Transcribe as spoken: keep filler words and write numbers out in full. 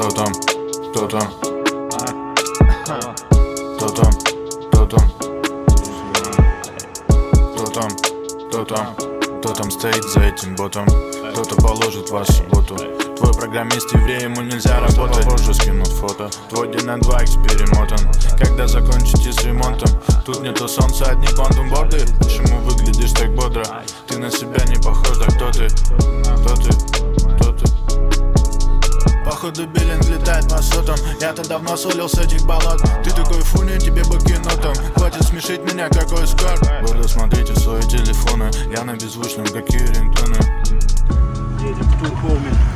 Кто там? Кто там? Кто там? Кто там? Кто там? Кто там? Кто там стоит за этим ботом? Кто-то положит вас в субботу. Твой программист еврей, ему нельзя работать. Позже скинут фото. Твой день на два икс перемотан. Когда закончите с ремонтом? Тут нету солнца, одни квантум-борды. Почему выглядишь так бодро? Ты на себя не похож, да кто ты? Кто ты? Кто ты? Походу Биллинг летает по сотам. Я-то давно свалил с этих болот. Ты такой фуни, тебе бы кинотом. Хватит смешить меня, какой скор. Гордо смотрите в свои телефоны. Я на беззвучном, какие рингтоны. Едем в Турхоме.